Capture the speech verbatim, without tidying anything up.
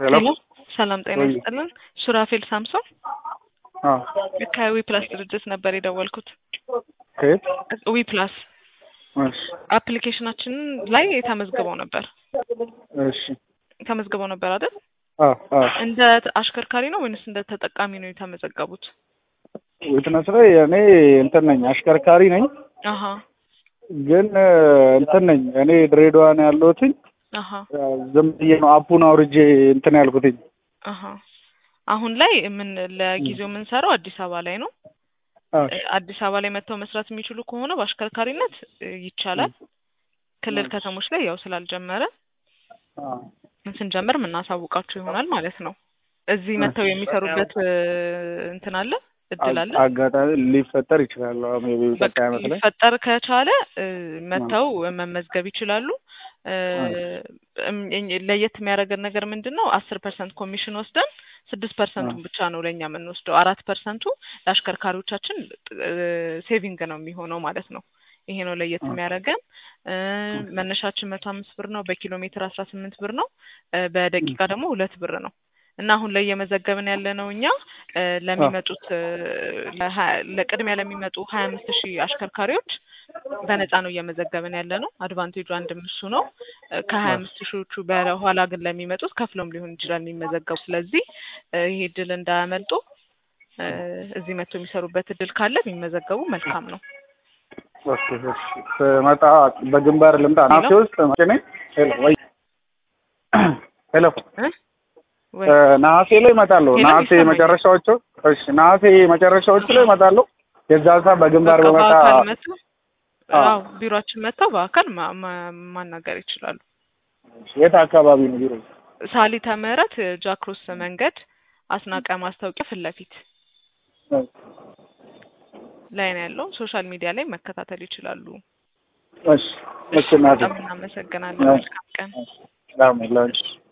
ሄሎ ሰላም ጤና ይስጥልን። ሱራፌል ሳምሶን አዎ ከዊ ፕላስ ድርጅት ነበር የደወልኩት። ከየት? ዊ ፕላስ እሺ አፕሊኬሽናችን ላይ ተመዝግበው ነበር። እሺ ተመዝግበው ነበር አይደል? አዎ አዎ። እንደ አሽከርካሪ ነው ወይስ እንደ ተጠቃሚ ነው የተመዘገቡት? ዊትነስ ላይ እኔ እንትን ነኝ፣ አሽከርካሪ ነኝ። አሃ ግን እንትን ነኝ እኔ ድሬዳዋ ነው ያለሁት። አሃ ዝም ብዬ ነው አፑን አውርጄ እንትን ያልኩት። አሃ አሁን ላይ ምን ለጊዜው የምንሰራው አዲስ አበባ ላይ ነው። አዲስ አበባ ላይ መጥተው መስራት የሚችሉ ከሆነ በአሽከርካሪነት ይቻላል። ክልል ከተሞች ላይ ያው ስላልጀመረ ስንጀምር የምናሳውቃችሁ ይሆናል ማለት ነው። እዚህ መጥተው የሚሰሩበት እንትን አለ እድል አለ። አጋጣሚ ሊፈጠር ይችላል። ሜቢ በቃ ማለት ነው ሊፈጠር ከቻለ መጥተው መመዝገብ ይችላሉ። ለየት የሚያደርገን ነገር ምንድነው? አስር ፐርሰንት ኮሚሽን ወስደን ስድስት ፐርሰንት ብቻ ነው ለኛ የምንወስደው። አራት ፐርሰንት ለአሽከርካሪዎቻችን ሴቪንግ ነው የሚሆነው ማለት ነው። ይሄ ነው ለየት የሚያደርገን። መነሻችን መቶ አምስት ብር ነው፣ በኪሎ ሜትር አስራ ስምንት ብር ነው፣ በደቂቃ ደግሞ ሁለት ብር ነው። እና አሁን ላይ የመዘገብን ያለነው እኛ ለሚመጡት ለቅድሚያ ለሚመጡ ሀያ አምስት ሺህ አሽከርካሪዎች በነፃ ነው እየመዘገብን ያለነው። አድቫንቴጁ አንድም እሱ ነው። ከሀያ አምስት ሺዎቹ በኋላ ግን ለሚመጡት ከፍሎም ሊሆን ይችላል የሚመዘገቡ። ስለዚህ ይሄ እድል እንዳያመልጡ እዚህ መጥተው የሚሰሩበት እድል ካለ ቢመዘገቡ መልካም ነው። ኦኬ እሺ። መጣ በግንባር ልምጣ ናሴ ውስጥ ማለኔ ሄሎ ወይ ሄሎ ናሴ ላይ እመጣለሁ። ናሴ መጨረሻዎቹ እሺ፣ ናሴ መጨረሻዎቹ ላይ እመጣለሁ። የዛ ሰዓት በግንባር በመጣ አዎ ቢሮአችን መጣው በአካል ማናገር ይችላሉ። የት አካባቢ ነው ቢሮ? ሳሊተ ምህረት ጃክሮስ መንገድ አስናቀ ማስታወቂያ ፊት ለፊት ላይ ነው ያለው። ሶሻል ሚዲያ ላይ መከታተል ይችላሉ። እሺ እሺ። እናመሰግናለን። መልካም ቀን። ሰላም ይሁን።